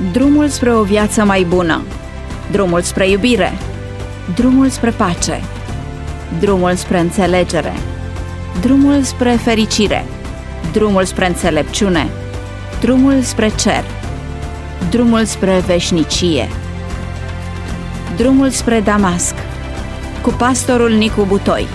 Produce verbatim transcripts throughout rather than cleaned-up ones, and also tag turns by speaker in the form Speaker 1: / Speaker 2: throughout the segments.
Speaker 1: Drumul spre o viață mai bună. Drumul spre iubire. Drumul spre pace. Drumul spre înțelegere. Drumul spre fericire. Drumul spre înțelepciune. Drumul spre cer. Drumul spre veșnicie. Drumul spre Damasc. Cu pastorul Nicu Butoi.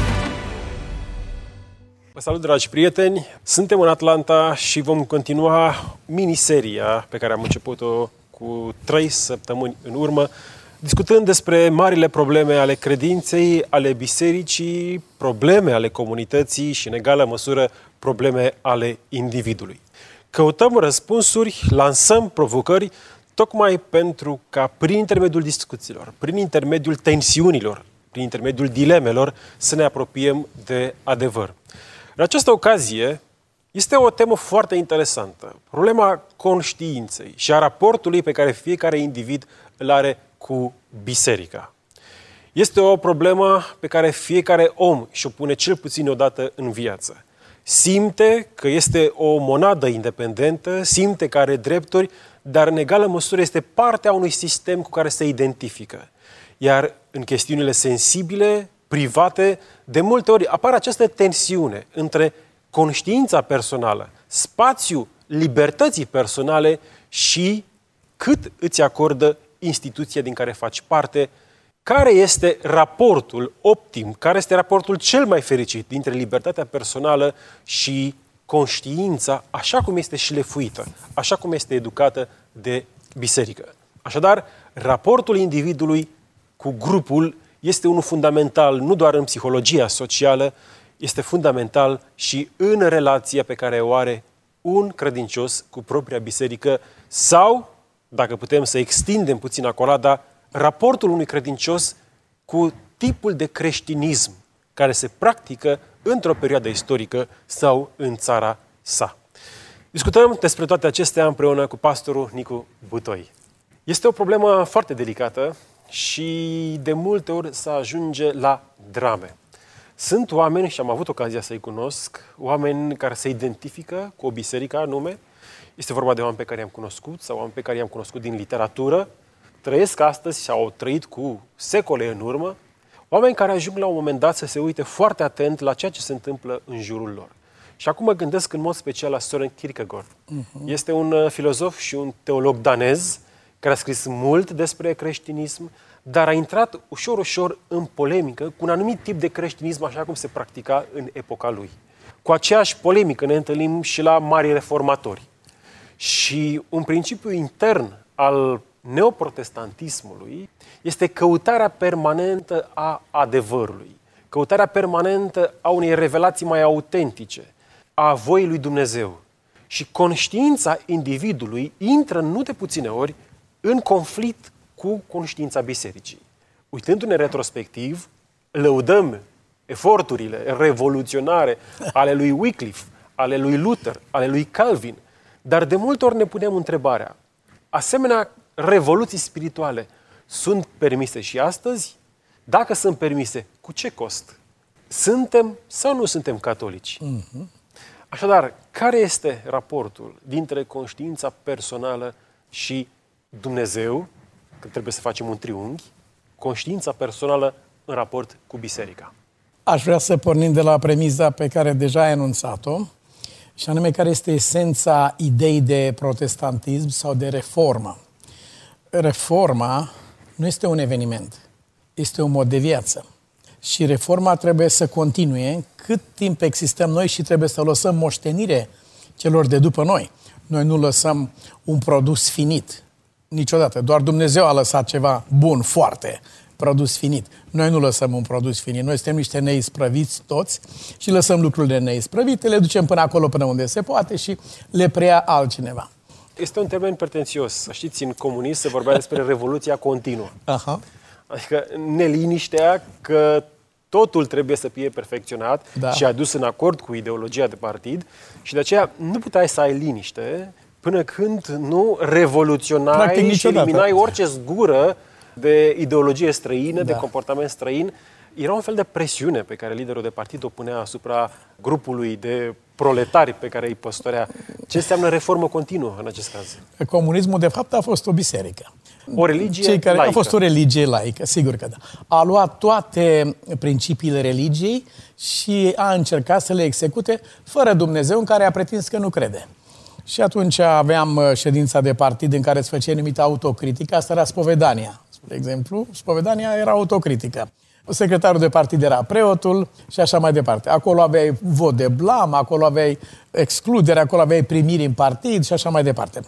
Speaker 2: Vă salut, dragi prieteni! Suntem în Atlanta și vom continua miniseria pe care am început-o cu trei săptămâni în urmă, discutând despre marile probleme ale credinței, ale bisericii, probleme ale comunității și, în egală măsură, probleme ale individului. Căutăm răspunsuri, lansăm provocări, tocmai pentru ca, prin intermediul discuțiilor, prin intermediul tensiunilor, prin intermediul dilemelor, să ne apropiem de adevăr. În această ocazie, este o temă foarte interesantă, problema conștiinței și a raportului pe care fiecare individ îl are cu biserica. Este o problemă pe care fiecare om și-o pune cel puțin odată în viață. Simte că este o monadă independentă, simte că are drepturi, dar în egală măsură este partea unui sistem cu care se identifică. Iar în chestiunile sensibile, private, de multe ori apare această tensiune între conștiința personală, spațiul libertății personale și cât îți acordă instituția din care faci parte, care este raportul optim, care este raportul cel mai fericit dintre libertatea personală și conștiința, așa cum este șlefuită, așa cum este educată de biserică. Așadar, raportul individului cu grupul este unul fundamental, nu doar în psihologia socială, este fundamental și în relația pe care o are un credincios cu propria biserică sau, dacă putem să extindem puțin acolada, raportul unui credincios cu tipul de creștinism care se practică într-o perioadă istorică sau în țara sa. Discutăm despre toate acestea împreună cu pastorul Nicu Butoi. Este o problemă foarte delicată și de multe ori se ajunge la drame. Sunt oameni, și am avut ocazia să-i cunosc, oameni care se identifică cu o biserică anume. Este vorba de oameni pe care i-am cunoscut sau oameni pe care i-am cunoscut din literatură, trăiesc astăzi și au trăit cu secole în urmă, oameni care ajung la un moment dat să se uite foarte atent la ceea ce se întâmplă în jurul lor. Și acum mă gândesc în mod special la Søren Kierkegaard. Uh-huh. Este un filozof și un teolog danez care a scris mult despre creștinism, dar a intrat ușor, ușor în polemică cu un anumit tip de creștinism așa cum se practica în epoca lui. Cu aceeași polemică ne întâlnim și la mari reformatori. Și un principiu intern al neoprotestantismului este căutarea permanentă a adevărului, căutarea permanentă a unei revelații mai autentice, a voii lui Dumnezeu. Și conștiința individului intră nu de puține ori în conflict cu conștiința bisericii. Uitându-ne retrospectiv, lăudăm eforturile revoluționare ale lui Wycliffe, ale lui Luther, ale lui Calvin, dar de multe ori ne punem întrebarea, asemenea revoluții spirituale sunt permise și astăzi? Dacă sunt permise, cu ce cost? Suntem sau nu suntem catolici? Uh-huh. Așadar, care este raportul dintre conștiința personală și Dumnezeu, că trebuie să facem un triunghi, conștiința personală în raport cu biserica?
Speaker 3: Aș vrea să pornim de la premiza pe care deja ai anunțat-o, și anume care este esența ideii de protestantism sau de reformă. Reforma nu este un eveniment, este un mod de viață. Și reforma trebuie să continue cât timp existăm noi și trebuie să lăsăm moștenire celor de după noi. Noi nu lăsăm un produs finit niciodată. Doar Dumnezeu a lăsat ceva bun, foarte, produs finit. Noi nu lăsăm un produs finit. Noi suntem niște neisprăviți toți și lăsăm lucrurile neisprăvite, le ducem până acolo, până unde se poate și le preia altcineva.
Speaker 2: Este un termen pretențios. Să știți, în comunism se vorbea despre revoluția continuă. Aha. Adică neliniștea că totul trebuie să fie perfecționat, da, și adus în acord cu ideologia de partid și de aceea nu puteai să ai liniște până când nu revoluționai și eliminai orice zgură de ideologie străină, da, de comportament străin. era un fel de presiune pe care liderul de partid o punea asupra grupului de proletari pe care îi păstorea. Ce înseamnă reformă continuă în acest caz?
Speaker 3: Comunismul, de fapt, a fost o biserică.
Speaker 2: O religie
Speaker 3: Cei care
Speaker 2: laică.
Speaker 3: A fost o religie laică, sigur că da. A luat toate principiile religiei și a încercat să le execute fără Dumnezeu, în care a pretins că nu crede. Și atunci aveam ședința de partid în care se făcea numită autocritică, asta era spovedania. De exemplu, spovedania era autocritică. Secretarul de partid era preotul și așa mai departe. Acolo aveai vot de blam, acolo aveai excludere, acolo aveai primiri în partid și așa mai departe.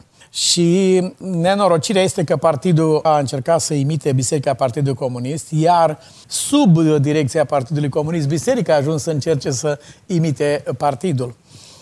Speaker 3: Și nenorocirea este că partidul a încercat să imite Biserica Partidului Comunist, iar sub direcția Partidului Comunist, Biserica a ajuns să încerce să imite partidul.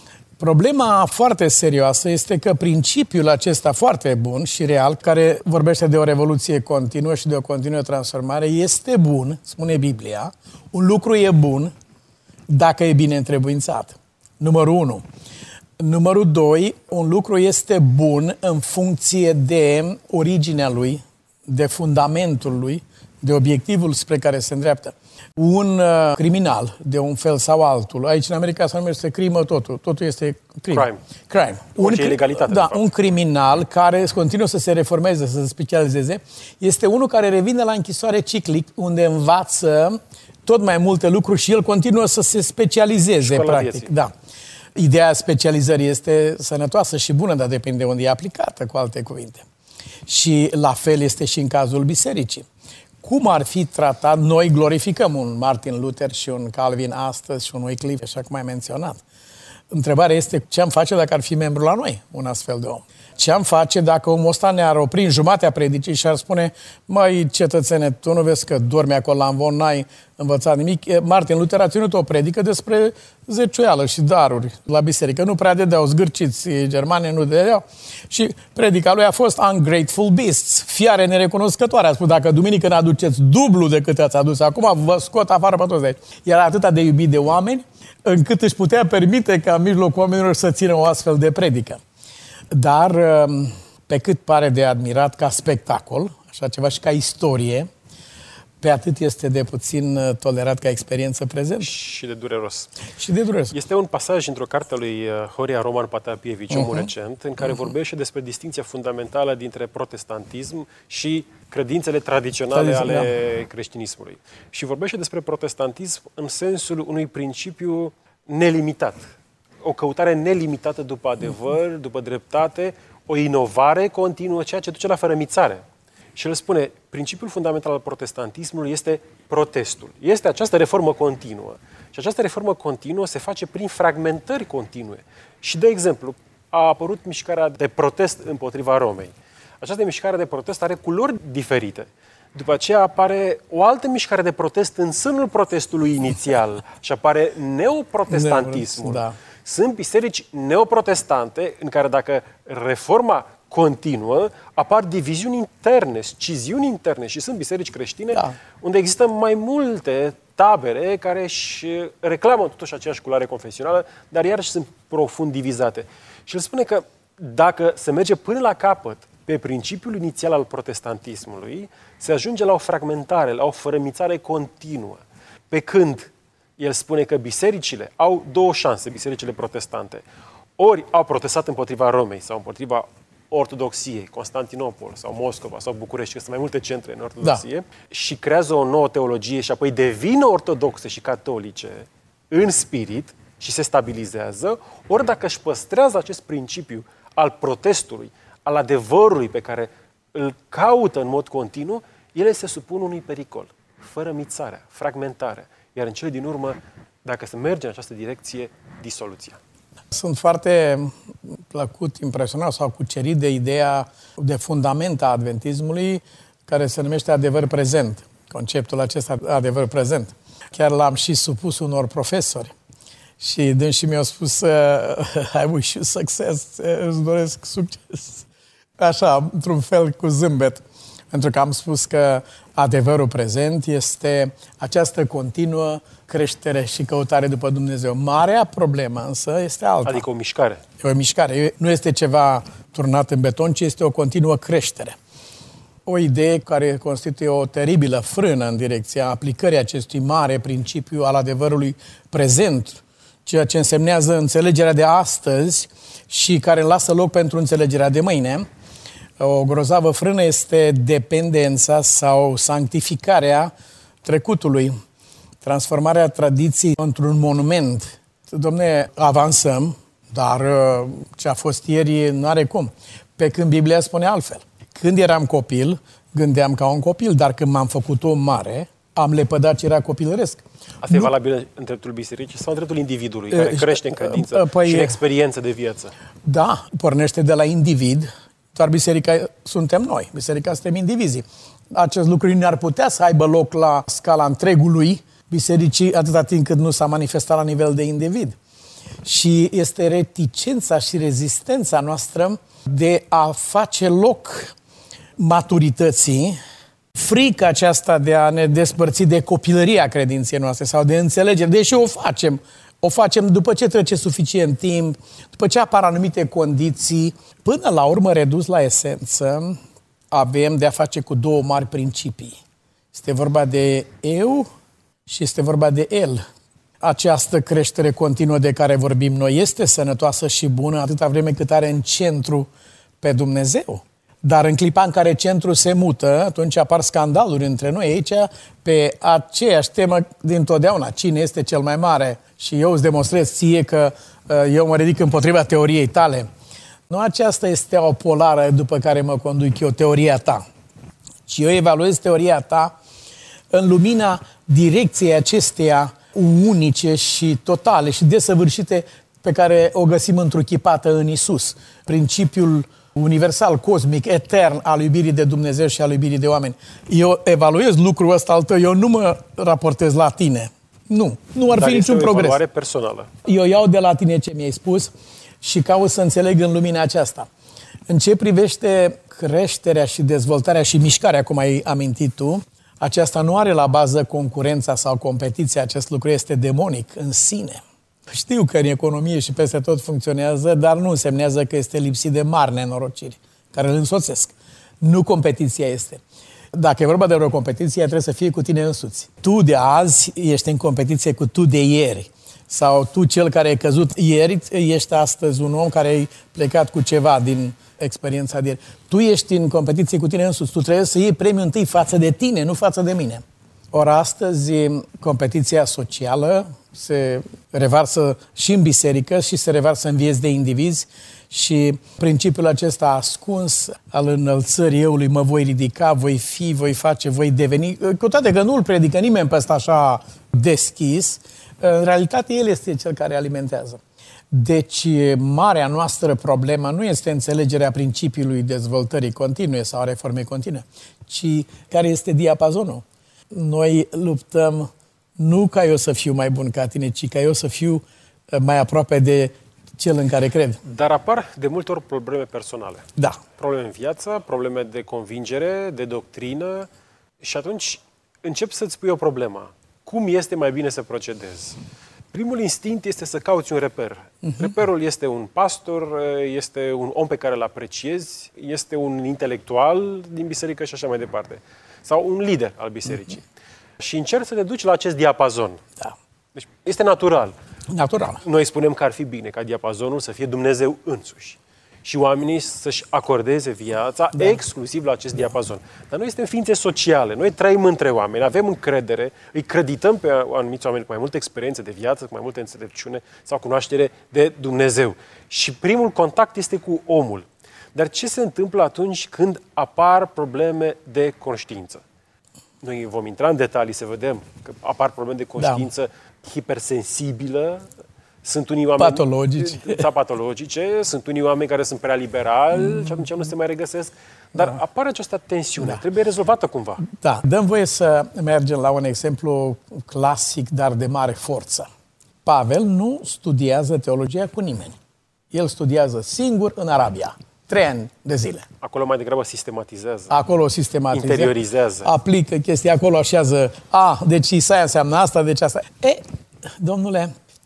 Speaker 3: Problema foarte serioasă este că principiul acesta foarte bun și real, care vorbește de o revoluție continuă și de o continuă transformare, este bun, spune Biblia. Un lucru e bun dacă e bine întrebuințat. Numărul unu. Numărul doi, un lucru este bun în funcție de originea lui, de fundamentul lui, de obiectivul spre care se îndreaptă. Un uh, criminal, de un fel sau altul, aici în America se numește crimă totul, totul este crimă.
Speaker 2: Crime.
Speaker 3: Crime.
Speaker 2: Un, ilegalitate,
Speaker 3: da, un criminal care continuă să se reformeze, să se specializeze, este unul care revine la închisoare ciclic, unde învață tot mai multe lucruri și el continuă să se specializeze,
Speaker 2: Școala
Speaker 3: practic.
Speaker 2: Vieții.
Speaker 3: Da. Ideea specializării este sănătoasă și bună, dar depinde unde e aplicată, cu alte cuvinte. Și la fel este și în cazul bisericii. Cum ar fi tratat, noi glorificăm un Martin Luther și un Calvin astăzi și un Wycliffe, așa cum ai menționat. Întrebarea este ce am face dacă ar fi membru la noi, un astfel de om. Ce am face dacă omul ăsta ne-ar opri în jumatea predicii și ar spune: măi, cetățene, tu nu vezi că dormi acolo la învon, n-ai învățat nimic? Martin Luther a ținut o predică despre zeciuială și daruri la biserică. Nu prea dădeau, zgârciți germane nu dădeau. Și predica lui a fost ungrateful beasts, fiare nerecunoscătoare. A spus: dacă duminică ne aduceți dublu decât ați adus acum, vă scot afară pe toți de aici. Era atât de iubit de oameni, încât își putea permite ca în mijlocul oamenilor să țină o astfel de predică. Dar, pe cât pare de admirat ca spectacol, așa ceva, și ca istorie, pe atât este de puțin tolerat ca experiență prezent.
Speaker 2: Și de dureros.
Speaker 3: Și de dureros.
Speaker 2: Este un pasaj într-o carte a lui Horia Roman Patapievici, omul uh-huh. recent, în care uh-huh. vorbește despre distinția fundamentală dintre protestantism și credințele tradiționale
Speaker 3: Tradiția,
Speaker 2: ale
Speaker 3: da.
Speaker 2: creștinismului. Și vorbește despre protestantism în sensul unui principiu nelimitat. O căutare nelimitată după adevăr, după dreptate, o inovare continuă, ceea ce duce la fărămițare. Și el spune, principiul fundamental al protestantismului este protestul. Este această reformă continuă. Și această reformă continuă se face prin fragmentări continue. Și, de exemplu, a apărut mișcarea de protest împotriva Romei. Această mișcare de protest are culori diferite. După aceea apare o altă mișcare de protest în sânul protestului inițial și apare neoprotestantismul.
Speaker 3: Da.
Speaker 2: Sunt biserici neoprotestante în care, dacă reforma continuă, apar diviziuni interne, sciziuni interne și sunt biserici creștine da. unde există mai multe tabere care își reclamă totuși aceeași culoare confesională, dar iarăși sunt profund divizate. Și el spune că dacă se merge până la capăt pe principiul inițial al protestantismului, se ajunge la o fragmentare, la o fărămițare continuă. Pe când el spune că bisericile au două șanse, bisericile protestante. Ori au protestat împotriva Romei sau împotriva ortodoxiei, Constantinopol sau Moscova sau București, că sunt mai multe centre în ortodoxie, da. și creează o nouă teologie și apoi devin ortodoxe și catolice în spirit și se stabilizează, ori dacă își păstrează acest principiu al protestului, al adevărului pe care îl caută în mod continuu, ele se supun unui pericol, fărămițarea, fragmentarea. Iar în cele din urmă, dacă se merge în această direcție, disoluția.
Speaker 3: Sunt foarte plăcut, impresionat sau cucerit de ideea de fundament a adventismului, care se numește adevăr prezent. Conceptul acesta, adevăr prezent. Chiar l-am și supus unor profesori. Și dânsii mi-au spus, I wish you success, îți doresc succes. Așa, într-un fel cu zâmbet. Pentru că am spus că adevărul prezent este această continuă creștere și căutare după Dumnezeu. Marea problemă însă este alta.
Speaker 2: Adică o mișcare.
Speaker 3: E o mișcare. Nu este ceva turnat în beton, ci este o continuă creștere. o idee care constituie o teribilă frână în direcția aplicării acestui mare principiu al adevărului prezent, ceea ce însemnează înțelegerea de astăzi și care lasă loc pentru înțelegerea de mâine. O grozavă frână este dependența sau sanctificarea trecutului, transformarea tradiției într-un monument. Dom'le, avansăm, dar ce a fost ieri nu are cum. Pe când Biblia spune altfel. Când eram copil, gândeam ca un copil, dar când m-am făcut om mare, am lepădat ce era copilăresc.
Speaker 2: Asta nu... e valabil în dreptul bisericii sau în dreptul individului, care uh, crește în credință
Speaker 3: păi,
Speaker 2: și în experiență de viață?
Speaker 3: Da, pornește de la individ, doar biserica suntem noi, biserica suntem indivizii. Acest lucru nu ar putea să aibă loc la scala întregului bisericii atâta timp cât nu s-a manifestat la nivel de individ. Și este reticența și rezistența noastră de a face loc maturității, frica aceasta de a ne despărți de copilăria credinței noastre sau de înțelegere, deși o facem. O facem după ce trece suficient timp, după ce apar anumite condiții. Până la urmă, redus la esență, avem de a face cu două mari principii. Este vorba de eu și este vorba de el. Această creștere continuă de care vorbim noi este sănătoasă și bună atâta vreme cât are în centru pe Dumnezeu. Dar în clipa în care centrul se mută, atunci apar scandaluri între noi aici pe aceeași temă dintotdeauna. Cine este cel mai mare? Și eu îți demonstrez ție că eu mă ridic împotriva teoriei tale. Nu aceasta este o polară după care mă conduc eu, teoria ta. Ci eu evaluez teoria ta în lumina direcției acesteia unice și totale și desăvârșite pe care o găsim întruchipată în Isus. Principiul universal, cosmic, etern al iubirii de Dumnezeu și al iubirii de oameni. Eu evaluez lucrul ăsta al tău, eu nu mă raportez la tine. Nu, nu ar
Speaker 2: Dar
Speaker 3: fi niciun progres.
Speaker 2: Dar este o personală.
Speaker 3: Eu iau de la tine ce mi-ai spus și caut să înțeleg în lumina aceasta. În ce privește creșterea și dezvoltarea și mișcarea, cum ai amintit tu, aceasta nu are la bază concurența sau competiția, acest lucru este demonic în sine. Știu că în economie și peste tot funcționează, dar nu însemnează că este lipsit de mari nenorociri care îl însoțesc. Nu competiția este. Dacă e vorba de o competiție, trebuie să fie cu tine însuți. Tu de azi ești în competiție cu tu de ieri. Sau tu, cel care ai căzut ieri, ești astăzi un om care ai plecat cu ceva din experiența de ieri. Tu ești în competiție cu tine însuți. Tu trebuie să iei premiul întâi față de tine, nu față de mine. Ori astăzi competiția socială se revarsă și în biserică și se revarsă în vieți de indivizi și principiul acesta ascuns al înălțării eului, mă voi ridica, voi fi, voi face, voi deveni, cu toate că nu îl predică nimeni pe ăsta așa deschis, în realitate el este cel care alimentează. Deci marea noastră problemă nu este înțelegerea principiului dezvoltării continue sau a reformei continue, ci care este diapazonul. Noi luptăm nu ca eu să fiu mai bun ca tine, ci ca eu să fiu mai aproape de cel în care cred.
Speaker 2: Dar apar de multe ori probleme personale.
Speaker 3: Da.
Speaker 2: Probleme în viață, probleme de convingere, de doctrină și atunci încep să-ți pui o problemă. Cum este mai bine să procedezi? Primul instinct este să cauți un reper. Uh-huh. Reperul este un pastor, este un om pe care îl apreciezi, este un intelectual din biserică și așa mai departe. Sau un lider al bisericii. Uh-huh. Și încerci să te duci la acest diapazon.
Speaker 3: Da.
Speaker 2: Deci este natural.
Speaker 3: Natural.
Speaker 2: Noi spunem că ar fi bine ca diapazonul să fie Dumnezeu însuși. Și oamenii să-și acordeze viața da. exclusiv la acest da. diapazon. Dar noi suntem ființe sociale, noi trăim între oameni, avem încredere, îi credităm pe anumiți oameni cu mai multă experiență de viață, cu mai multă înțelepciune sau cunoaștere de Dumnezeu. Și primul contact este cu omul. Dar ce se întâmplă atunci când apar probleme de conștiință? Noi vom intra în detalii să vedem că apar probleme de conștiință da. hipersensibilă. Sunt unii oameni
Speaker 3: patologice.
Speaker 2: Sau patologice, sunt unii oameni care sunt prea liberali mm. și atunci nu se mai regăsesc. Dar da. apare această tensiune, da. trebuie rezolvată cumva.
Speaker 3: Da, dăm voie să mergem la un exemplu clasic, dar de mare forță. Pavel nu studiază teologia cu nimeni. El studiază singur în Arabia. Trei ani de zile.
Speaker 2: Acolo mai degrabă sistematizează.
Speaker 3: Acolo sistematizează.
Speaker 2: Interiorizează.
Speaker 3: Aplică chestia, acolo așează. A, deci Isaia înseamnă asta, deci asta. E, domnule,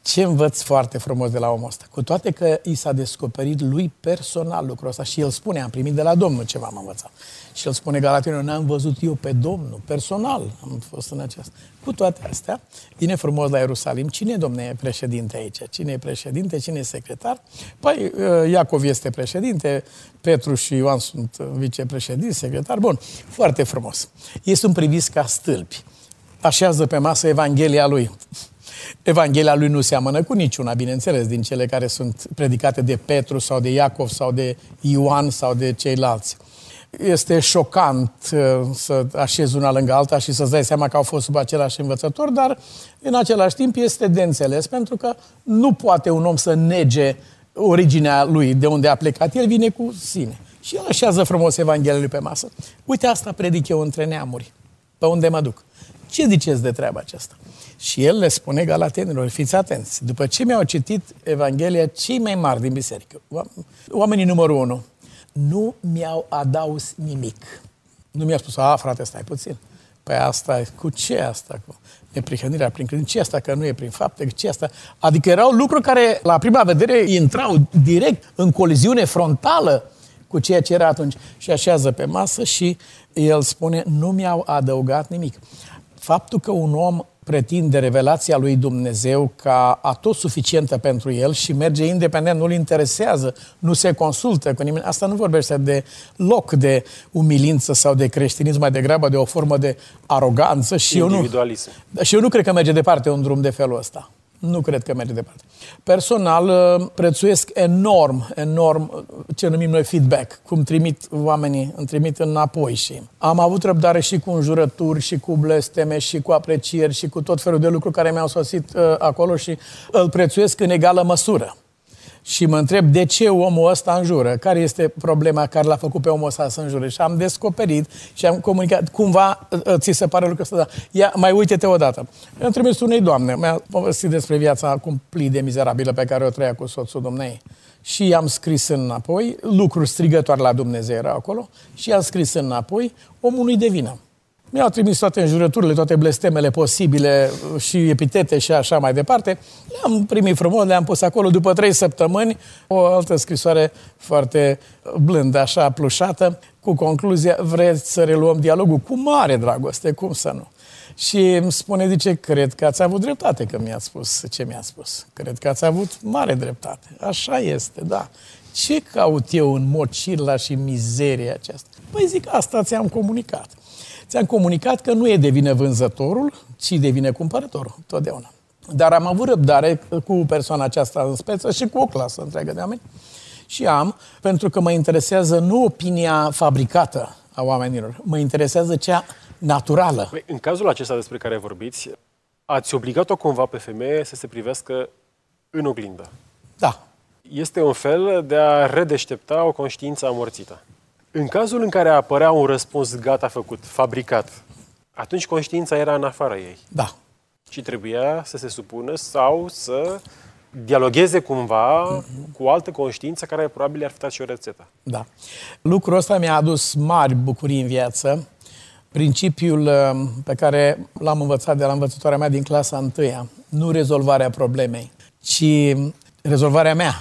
Speaker 3: Ce învăț foarte frumos de la omul ăsta? Cu toate că i s-a descoperit lui personal lucrul ăsta și el spune, am primit de la Domnul ceva, am învățat. Și el spune Galatenilor, n-am văzut eu pe Domnul, personal am fost în aceasta. Cu toate astea, vine frumos la Ierusalim. Cine, domne, e președinte aici? Cine e președinte? Cine e secretar? Păi, Iacov este președinte, Petru și Ioan sunt vicepreședinți, secretar. Bun, foarte frumos. Ei sunt priviți ca stâlpi. Așează pe masă Evanghelia lui. Evanghelia lui nu seamănă cu niciuna, bineînțeles, din cele care sunt predicate de Petru sau de Iacov sau de Ioan sau de ceilalți. Este șocant să așezi una lângă alta și să-ți dai seama că au fost sub același învățător, dar în același timp este de înțeles, pentru că nu poate un om să nege originea lui, de unde a plecat, el vine cu sine. Și el așează frumos Evanghelia lui pe masă. Uite, asta predic eu între neamuri, pe unde mă duc. Ce ziceți de treaba aceasta? Și el le spune Galatenilor, fiți atenți, după ce mi-au citit Evanghelia cei mai mari din biserică, oamenii numărul unu, nu mi-au adaus nimic. Nu mi-a spus, a, frate, stai puțin. Păi asta, cu ce asta? Cu neprihănirea prin credință? Ce asta? Că nu e prin fapte? Ce asta? Adică erau lucruri care, la prima vedere, intrau direct în coliziune frontală cu ceea ce era atunci. Și așează pe masă și el spune, nu mi-au adăugat nimic. Faptul că un om pretinde revelația lui Dumnezeu ca atot suficientă pentru el și merge independent, nu-l interesează, nu se consultă cu nimeni. Asta nu vorbește de loc de umilință sau de creștinism, mai degrabă de o formă de aroganță. Și
Speaker 2: individualism.
Speaker 3: Eu nu, și eu nu cred că merge departe un drum de felul ăsta. Nu cred că merge departe. Personal, prețuiesc enorm, enorm ce numim noi feedback, cum trimit oamenii, îmi trimit înapoi și am avut răbdare și cu înjurături, și cu blesteme, și cu aprecieri, și cu tot felul de lucruri care mi-au sosit uh, acolo și îl prețuiesc în egală măsură. Și mă întreb de ce omul ăsta înjură, care este problema care l-a făcut pe omul ăsta să înjure. Și am descoperit și am comunicat, cumva ți se pare lucrul ăsta, da. Ia, mai uite-te odată. Am trimis unei doamne, mi-a povestit despre viața cumplit de mizerabilă pe care o trăia cu soțul dumneei. Și i-am scris înapoi, lucruri strigătoare la Dumnezeu erau acolo, și i-am scris înapoi, omul nu-i de vină. Mi-au trimis toate înjurăturile, toate blestemele posibile și epitete și așa mai departe. Le-am primit frumos, le-am pus acolo după trei săptămâni, o altă scrisoare foarte blândă, așa plușată, cu concluzia, vreți să reluăm dialogul? Cu mare dragoste, cum să nu? Și îmi spune, zice, cred că ați avut dreptate că mi-ați spus ce mi-a spus. Cred că ați avut mare dreptate. Așa este, da. Ce caut eu în mocirla și mizeria aceasta? Păi zic, asta ți-am comunicat. Ți-am comunicat că nu e de vină vânzătorul, ci de vină cumpărătorul, totdeauna. Dar am avut răbdare cu persoana aceasta în speță și cu o clasă întreagă de oameni. Și am, pentru că mă interesează nu opinia fabricată a oamenilor, mă interesează cea naturală.
Speaker 2: În cazul acesta despre care vorbiți, ați obligat-o cumva pe femeie să se privească în oglindă.
Speaker 3: Da.
Speaker 2: Este un fel de a redeștepta o conștiință amorțită. În cazul în care apărea un răspuns gata făcut, fabricat, atunci conștiința era în afara ei.
Speaker 3: Da.
Speaker 2: Și trebuia să se supună sau să dialogheze cumva mm-hmm. cu o altă conștiință care probabil ar fi dat și o rețetă.
Speaker 3: Da. Lucrul ăsta mi-a adus mari bucurii în viață. Principiul pe care l-am învățat de la învățătoarea mea din clasa întâia, nu rezolvarea problemei, ci rezolvarea mea.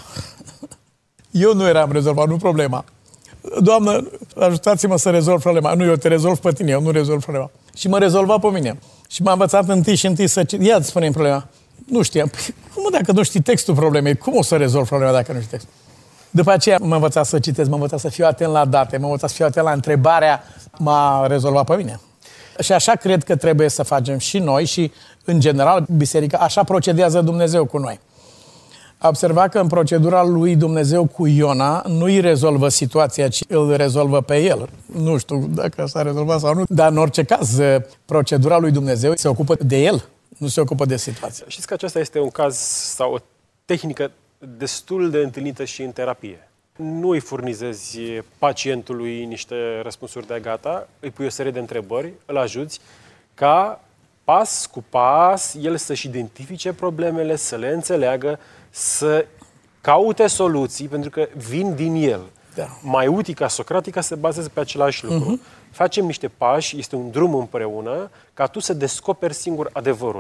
Speaker 3: Eu nu eram rezolvat, nu problema. Doamnă, ajutați-mă să rezolv problema. Nu, eu te rezolv pe tine, eu nu rezolv problema. Și mă rezolva pe mine. Și m-a învățat întâi și întâi să... Ia, îți spune-mi problema. Nu știam. Păi, cum dacă nu știi textul problemei? Cum o să rezolv problema dacă nu știi textul? După aceea m-a învățat să citesc, m-a învățat să fiu atent la date, m-a învățat să fiu atent la întrebarea, m-a rezolvat pe mine. Și așa cred că trebuie să facem și noi și, în general, biserica, așa procedează Dumnezeu cu noi. A observat că în procedura lui Dumnezeu cu Iona nu-i rezolvă situația, ci îl rezolvă pe el. Nu știu dacă s-a rezolvat sau nu, dar în orice caz, procedura lui Dumnezeu se ocupă de el, nu se ocupă de situație.
Speaker 2: Știți că acesta este un caz sau o tehnică destul de întâlnită și în terapie. Nu îi furnizezi pacientului niște răspunsuri de gata, îi pui o serie de întrebări, îl ajuți ca pas cu pas el să-și identifice problemele, să le înțeleagă, să caute soluții, pentru că vin din el.
Speaker 3: Da.
Speaker 2: Maiutica, Socratica se bazează pe același lucru. Uh-huh. Facem niște pași, este un drum împreună, ca tu să descoperi singur adevărul. Da.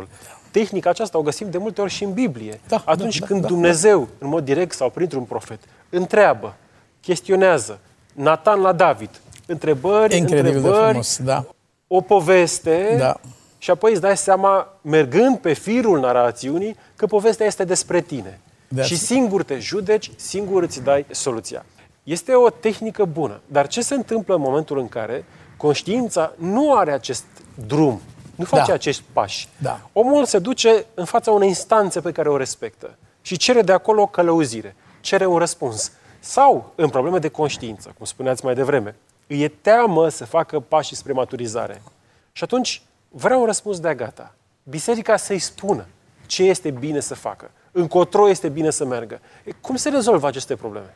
Speaker 2: tehnica aceasta o găsim de multe ori și în Biblie.
Speaker 3: Da,
Speaker 2: Atunci
Speaker 3: da,
Speaker 2: când
Speaker 3: da,
Speaker 2: Dumnezeu, da. în mod direct sau printr-un profet, întreabă, chestionează, Natan la David, întrebări,
Speaker 3: Incredibil
Speaker 2: întrebări,
Speaker 3: de frumos, da.
Speaker 2: o poveste,
Speaker 3: Da.
Speaker 2: și apoi îți dai seama, mergând pe firul narațiunii, că povestea este despre tine.
Speaker 3: De
Speaker 2: și
Speaker 3: asta.
Speaker 2: singur te judeci, singur îți dai soluția. Este o tehnică bună, dar ce se întâmplă în momentul în care conștiința nu are acest drum, nu face
Speaker 3: Da.
Speaker 2: acești pași?
Speaker 3: Da.
Speaker 2: Omul se duce în fața unei instanțe pe care o respectă și cere de acolo o călăuzire, cere un răspuns. Sau, în probleme de conștiință, cum spuneați mai devreme, îi e teamă să facă pașii spre maturizare. Și atunci vrea un răspuns de-a gata. Biserica să-i spună ce este bine să facă, încotro este bine să meargă. E, cum se rezolvă aceste probleme?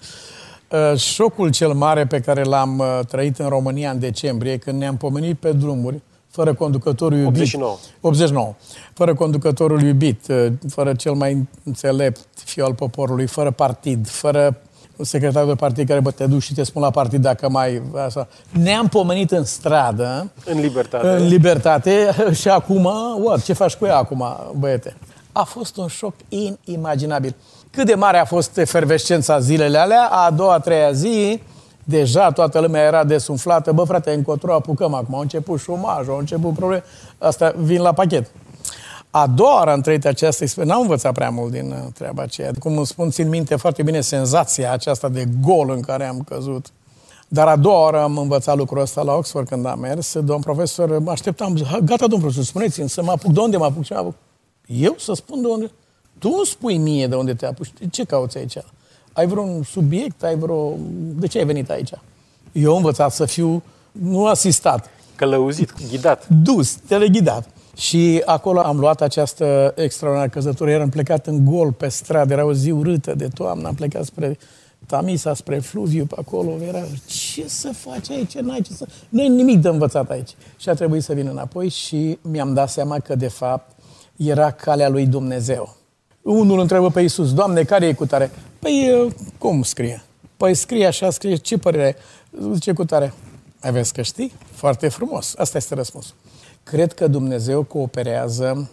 Speaker 3: Uh, șocul cel mare pe care l-am uh, trăit în România în decembrie, când ne-am pomenit pe drumuri, fără conducătorul iubit.
Speaker 2: optzeci și nouă.
Speaker 3: optzeci și nouă. Fără conducătorul iubit, uh, fără cel mai înțelept fiu al poporului, fără partid, fără secretarul de partid care bă, te duci și te spun la partid dacă mai... Așa. Ne-am pomenit în stradă,
Speaker 2: În libertate.
Speaker 3: în libertate și acum, what, ce faci cu ea acum, băiete? A fost un șoc inimaginabil. Cât de mare a fost efervescența zilele alea, a doua, a treia zi, deja toată lumea era desumflată. Bă, frate, încotro apucăm acum. Au început șomaj, au început probleme. Asta vin la pachet. A doua oară am trăit această experiență. N-am învățat prea mult din uh, treaba aceea. Cum îmi spun, țin minte foarte bine senzația aceasta de gol în care am căzut. Dar a doua oară am învățat lucrul ăsta la Oxford când am mers. Domn profesor, mă așteptam, gata, domn profesor, spuneți-mi să mă apuc. De unde mă apuc? Ce mă apuc? Eu să spun de unde? Tu îmi spui mie de unde te apuci. Ce cauți aici? Ai vreun subiect? Ai vreo... De ce ai venit aici? Eu am învățat să fiu, nu asistat,
Speaker 2: Călăuzit, ghidat.
Speaker 3: dus, teleghidat. Și acolo am luat această extraordinară căzătură. Eram plecat în gol pe stradă, era o zi urâtă de toamnă, am plecat spre Tamisa, spre Fluviu, pe acolo. Era, ce să faci aici? N-ai ce să... Nu-i nimic de învățat aici. Și a trebuit să vin înapoi și mi-am dat seama că, de fapt, era calea lui Dumnezeu. Unul întreabă pe Iisus, Doamne, care e cu tare? Păi, cum scrie? Păi scrie așa, scrie, ce părere ai? Zice cu tare. Ai vezi că știi? Foarte frumos. Asta este răspunsul. Cred că Dumnezeu cooperează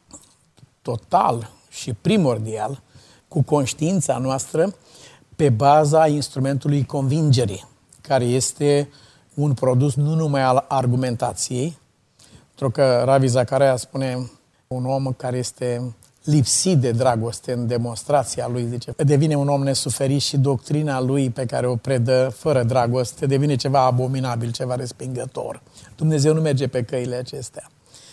Speaker 3: total și primordial cu conștiința noastră pe baza instrumentului convingerii, care este un produs nu numai al argumentației, pentru că Ravi Zacharias spune un om care este lipsit de dragoste în demonstrația lui, zice, devine un om nesuferit și doctrina lui pe care o predă fără dragoste devine ceva abominabil, ceva respingător. Dumnezeu nu merge pe căile acestea.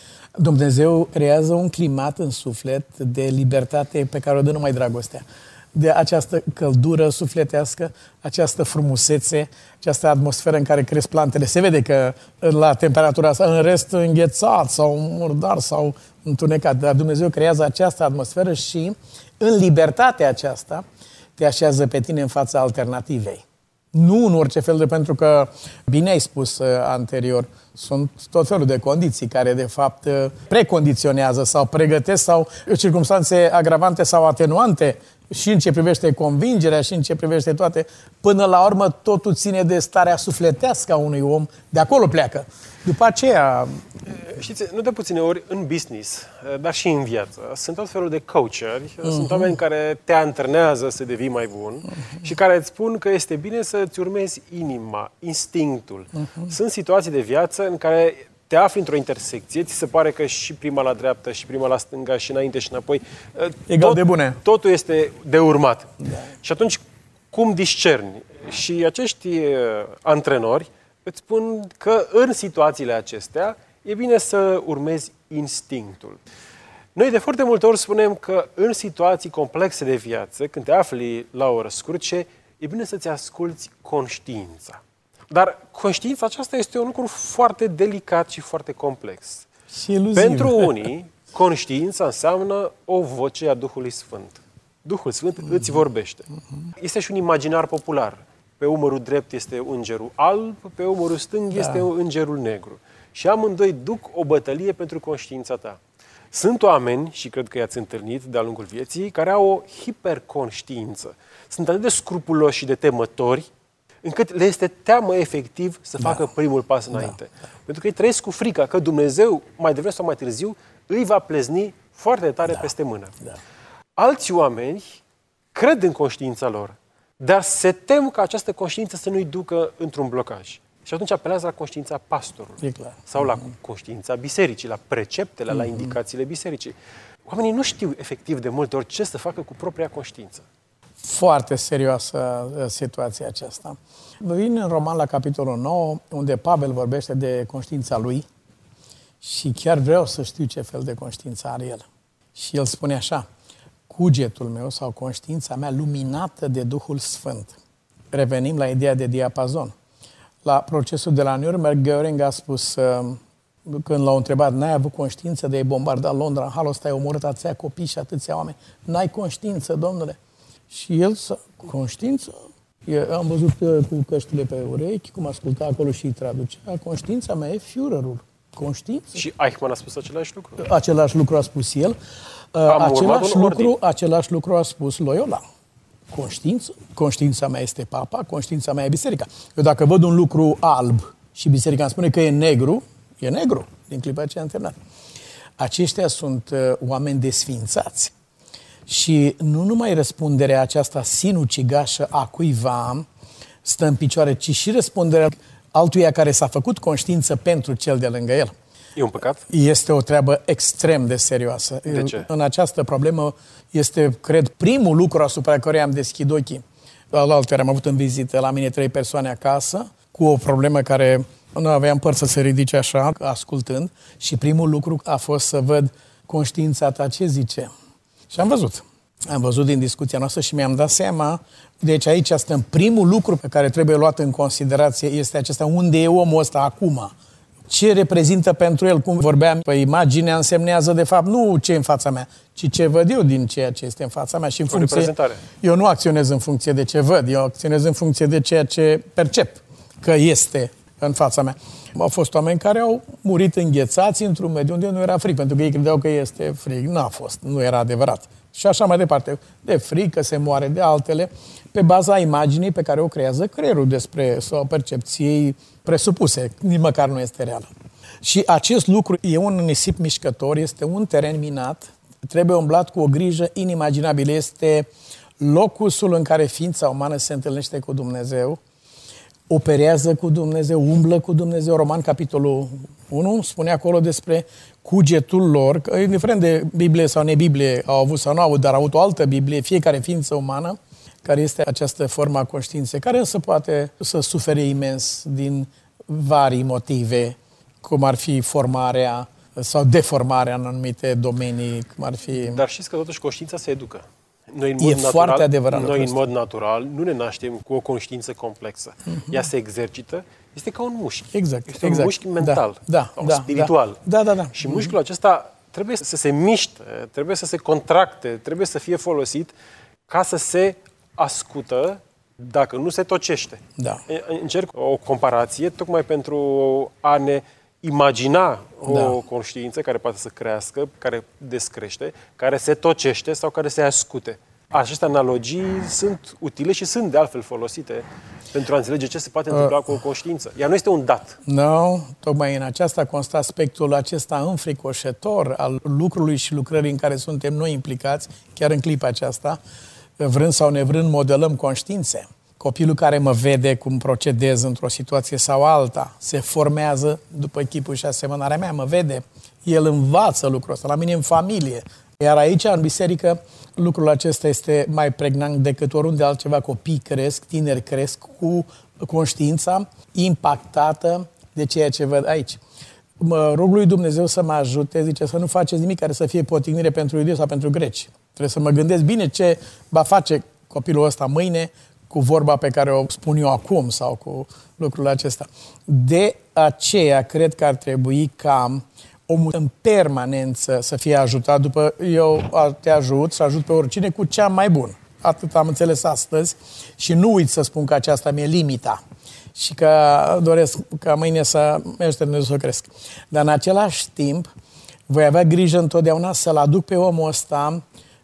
Speaker 3: Dumnezeu creează un climat în suflet de libertate pe care o dă numai dragostea. De această căldură sufletească, această frumusețe, această atmosferă în care cresc plantele. Se vede că la temperatura asta, în rest înghețat sau murdar sau întunecat. Dar Dumnezeu creează această atmosferă și în libertatea aceasta te așează pe tine în fața alternativei. Nu în orice fel de, pentru că, bine ai spus uh, anterior, sunt tot felul de condiții care, de fapt, uh, precondiționează sau pregătesc sau circumstanțe agravante sau atenuante și în ce privește convingerea și în ce privește toate. Până la urmă, totul ține de starea sufletească a unui om. De acolo pleacă. După aceea...
Speaker 2: Știți, nu de puține ori în business, dar și în viață, sunt tot felul de coacheri, uh-huh. sunt oameni care te antrenează să devii mai bun uh-huh. și care îți spun că este bine să-ți urmezi inima, instinctul. Uh-huh. Sunt situații de viață în care te afli într-o intersecție, ți se pare că și prima la dreapta, și prima la stânga, și înainte și înapoi.
Speaker 3: Egal
Speaker 2: tot,
Speaker 3: de bune.
Speaker 2: Totul este de urmat.
Speaker 3: Da.
Speaker 2: Și atunci, cum discerni? Și acești antrenori îți spun că în situațiile acestea e bine să urmezi instinctul. Noi de foarte multe ori spunem că în situații complexe de viață, când te afli la o răscruce, e bine să-ți asculți conștiința. Dar conștiința aceasta este un lucru foarte delicat și foarte complex.
Speaker 3: Și iluziv.
Speaker 2: Pentru unii, conștiința înseamnă o voce a Duhului Sfânt. Duhul Sfânt mm-hmm. îți vorbește. Mm-hmm. Este și un imaginar popular. Pe umărul drept este îngerul alb, pe umărul stâng da. este îngerul negru. Și amândoi duc o bătălie pentru conștiința ta. Sunt oameni, și cred că i-ați întâlnit de-a lungul vieții, care au o hiperconștiință. Sunt atât de scrupuloși și de temători, încât le este teamă efectiv să facă da. primul pas înainte. Da. Da. Pentru că ei trăiesc cu frica că Dumnezeu, mai devreme sau mai târziu, îi va plezni foarte tare
Speaker 3: Da.
Speaker 2: peste mână.
Speaker 3: Da.
Speaker 2: Alți oameni cred în conștiința lor, dar se tem ca această conștiință să nu-i ducă într-un blocaj. Și atunci apelează la conștiința pastorului.
Speaker 3: E clar.
Speaker 2: Sau la conștiința bisericii, la preceptele, la indicațiile bisericii. Oamenii nu știu efectiv de multe ori ce să facă cu propria conștiință.
Speaker 3: Foarte serioasă uh, situația aceasta. Vin în Roman la capitolul nouă, unde Pavel vorbește de conștiința lui și chiar vreau să știu ce fel de conștiință are el. Și el spune așa: cugetul meu sau conștiința mea luminată de Duhul Sfânt. Revenim la ideea de diapazon. La procesul de la Nürnberg, Göring a spus, când l-au întrebat, n-ai avut conștiință de a bombarda Londra, în halul ăsta ai omorât atâția copii și atâția oameni. N-ai conștiință, domnule. Și el, conștiință? Eu am văzut cu căștile pe urechi, cum asculta acolo și îi traducea. Conștiința mea e Führerul. Conștiință?
Speaker 2: Și Eichmann a spus același lucru.
Speaker 3: Același lucru a spus el. Același lucru, același lucru a spus Loyola. Conștiință? Conștiința mea este papa, conștiința mea e biserica. Eu dacă văd un lucru alb și biserica îmi spune că e negru, e negru, din clipa aceea am terminat. Aceștia sunt uh, oameni desfințați. Și nu numai răspunderea aceasta sinucigașă a cuiva stă în picioare, ci și răspunderea altuia care s-a făcut conștiință pentru cel de lângă el.
Speaker 2: E un păcat?
Speaker 3: Este o treabă extrem de serioasă.
Speaker 2: De ce?
Speaker 3: În această problemă este, cred, primul lucru asupra căruia am deschid ochii. Alaltăieri am avut în vizită la mine trei persoane acasă cu o problemă care nu aveam părți să se ridice așa, ascultând. Și primul lucru a fost să văd conștiința ta ce zice. Și am văzut. Am văzut din discuția noastră și mi-am dat seama. Deci aici stăm. Primul lucru pe care trebuie luat în considerație este acesta. Unde e omul ăsta acum? Ce reprezintă pentru el? Cum vorbeam, păi imaginea însemnează de fapt nu ce e în fața mea, ci ce văd eu din ceea ce este în fața mea. Și în funcție, eu nu acționez în funcție de ce văd, eu acționez în funcție de ceea ce percep că este în fața mea. Au fost oameni care au murit înghețați într-un mediu unde nu era frig, pentru că ei credeau că este frig. Nu a fost, nu era adevărat. Și așa mai departe. De frică se moare, de altele, pe baza imaginii pe care o creează creierul despre sau percepției presupuse, nici măcar nu este reală. Și acest lucru e un nisip mișcător, este un teren minat, trebuie umblat cu o grijă inimaginabilă. Este locusul în care ființa umană se întâlnește cu Dumnezeu, operează cu Dumnezeu, umblă cu Dumnezeu. Roman, capitolul unu, spune acolo despre cugetul lor, că indiferent de Biblie sau nebiblie au avut sau nu au avut, dar au avut o altă Biblie, fiecare ființă umană, care este această formă a conștiinței, care însă poate să sufere imens din vari motive, cum ar fi formarea sau deformarea în anumite domenii, cum ar fi...
Speaker 2: Dar știți că totuși conștiința se educă. Noi, în mod
Speaker 3: E
Speaker 2: natural,
Speaker 3: foarte adevărat.
Speaker 2: Noi, în mod natural, nu ne naștem cu o conștiință complexă. Uh-huh. Ea se exercită, este ca un mușchi.
Speaker 3: Exact.
Speaker 2: Este
Speaker 3: exact.
Speaker 2: un mușchi mental,
Speaker 3: da,
Speaker 2: sau
Speaker 3: da,
Speaker 2: spiritual.
Speaker 3: Da, da, da.
Speaker 2: Și mușchiul uh-huh. acesta trebuie să se miște, trebuie să se contracte, trebuie să fie folosit ca să se ascută, dacă nu se tocește.
Speaker 3: Da.
Speaker 2: Încerc o comparație tocmai pentru a ne imagina o
Speaker 3: da.
Speaker 2: conștiință care poate să crească, care descrește, care se tocește sau care se ascute. Aceste analogii sunt utile și sunt de altfel folosite pentru a înțelege ce se poate întâmpla uh. cu o conștiință. Ea nu este un dat.
Speaker 3: Nu, no, tocmai în aceasta constă aspectul acesta înfricoșător al lucrului și lucrării în care suntem noi implicați, chiar în clipa aceasta, vrând sau nevrând, modelăm conștiințe. Copilul care mă vede cum procedez într-o situație sau alta, se formează după chipul și asemănarea mea, mă vede, el învață lucrul ăsta, la mine în familie. Iar aici, în biserică, lucrul acesta este mai pregnant decât oriunde altceva. Copii cresc, tineri cresc cu conștiința impactată de ceea ce văd aici. Mă rog lui Dumnezeu să mă ajute, zice, să nu faceți nimic care să fie potignire pentru iudei sau pentru greci. Trebuie să mă gândesc bine ce va face copilul ăsta mâine cu vorba pe care o spun eu acum sau cu lucrul acesta. De aceea cred că ar trebui ca omul în permanență să fie ajutat după eu te ajut să ajut pe oricine cu cea mai bun. Atât am înțeles astăzi și nu uit să spun că aceasta mi-e limita și că doresc ca mâine să mergi Dumnezeu să cresc. Dar în același timp voi avea grijă întotdeauna să-l aduc pe omul ăsta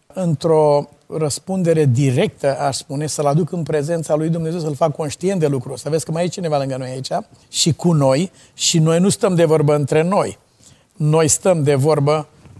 Speaker 3: într-o răspundere directă, aș spune, să-l aduc în prezența lui Dumnezeu, să-l fac conștient de lucrul ăsta. Vezi că mai e cineva lângă noi aici și cu noi și noi nu stăm de vorbă între noi. Noi stăm de vorbă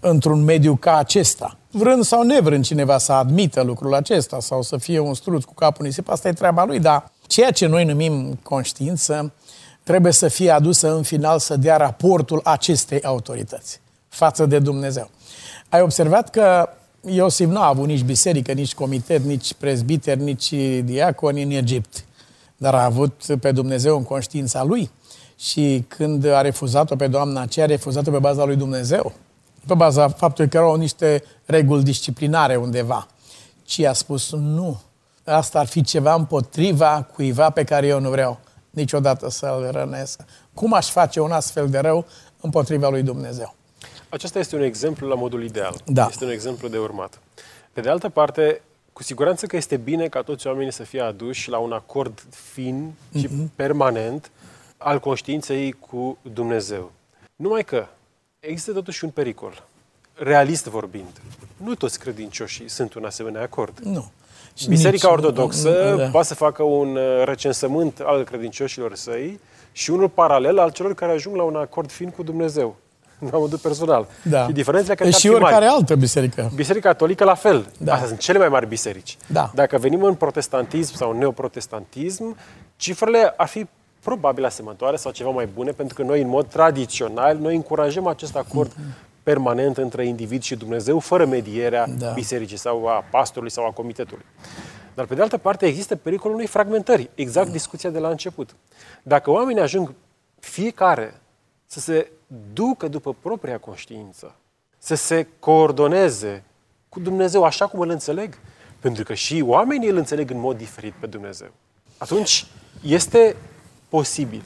Speaker 3: într-un mediu ca acesta. Vrând sau nevrând cineva să admită lucrul acesta sau să fie un struț cu capul nisip, asta e treaba lui, dar ceea ce noi numim conștiință trebuie să fie adusă în final să dea raportul acestei autorități față de Dumnezeu. Ai observat că Iosif nu a avut nici biserică, nici comitet, nici prezbiteri, nici diaconi în Egipt, dar a avut pe Dumnezeu în conștiința lui. Și când a refuzat-o pe doamna aceea, a refuzat-o pe baza lui Dumnezeu, pe baza faptului că erau niște reguli disciplinare undeva. Ci a spus, nu, asta ar fi ceva împotriva cuiva pe care eu nu vreau niciodată să-l rănesc. Cum aș face un astfel de rău împotriva lui Dumnezeu?
Speaker 2: Acesta este un exemplu la modul ideal.
Speaker 3: Da.
Speaker 2: Este un exemplu de urmat. Pe de altă parte, cu siguranță că este bine ca toți oamenii să fie aduși la un acord fin și mm-hmm. permanent al conștiinței cu Dumnezeu. Numai că există totuși un pericol. Realist vorbind, nu toți credincioșii sunt un asemenea acord.
Speaker 3: Nu. Și
Speaker 2: Biserica
Speaker 3: nici,
Speaker 2: Ortodoxă
Speaker 3: da.
Speaker 2: poate să facă un recensământ al credincioșilor săi și unul paralel al celor care ajung la un acord fin cu Dumnezeu, la modul personal.
Speaker 3: Da.
Speaker 2: Și diferențele care
Speaker 3: și oricare altă biserică.
Speaker 2: Biserica catolică la fel.
Speaker 3: Da.
Speaker 2: Astea sunt cele mai mari biserici.
Speaker 3: Da.
Speaker 2: Dacă venim în protestantism sau neoprotestantism, cifrele ar fi probabil asemănătoare sau ceva mai bune, pentru că noi, în mod tradițional, noi încurajăm acest acord mm-hmm. permanent între individ și Dumnezeu, fără medierea da. bisericii sau a pastorului sau a comitetului. Dar, pe de altă parte, există pericolul unei fragmentări. Exact discuția de la început. Dacă oamenii ajung fiecare să se ducă după propria conștiință, să se coordoneze cu Dumnezeu așa cum îl înțeleg, pentru că și oamenii îl înțeleg în mod diferit pe Dumnezeu, atunci este posibil